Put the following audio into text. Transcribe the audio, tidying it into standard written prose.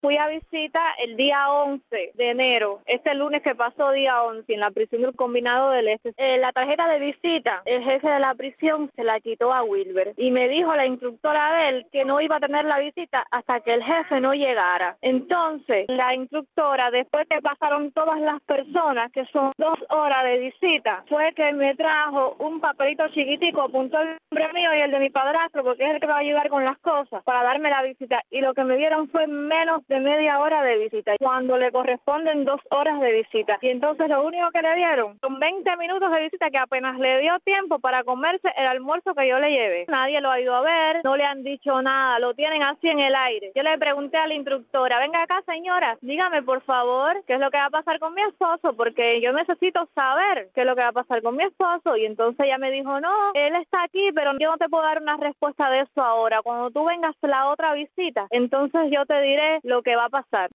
Fui a visita el día 11 de enero, este lunes que pasó, día 11, en la prisión del Combinado del Este. La tarjeta de visita, el jefe de la prisión se la quitó a Wilber y me dijo la instructora de él que no iba a tener la visita hasta que el jefe no llegara. Entonces, la instructora, después que pasaron todas las personas, que son 2 horas de visita, fue que me trajo un papelito chiquitico, apuntó el nombre mío y el de mi padrastro, porque es el que me va a ayudar con las cosas, para darme la visita. Y lo que me dieron fue menos de media hora de visita, cuando le corresponden 2 horas de visita. Y entonces lo único que le dieron son 20 minutos de visita, que apenas le dio tiempo para comerse el almuerzo que yo le llevé. Nadie lo ha ido a ver, no le han dicho nada, lo tienen así en el aire. Yo le pregunté a la instructora, venga acá señora, dígame por favor qué es lo que va a pasar con mi esposo, porque yo necesito saber qué es lo que va a pasar con mi esposo. Y entonces ella me dijo, no, él está aquí, pero yo no te puedo dar una respuesta de eso ahora. Cuando tú vengas la otra visita, entonces yo te diré lo que va a pasar.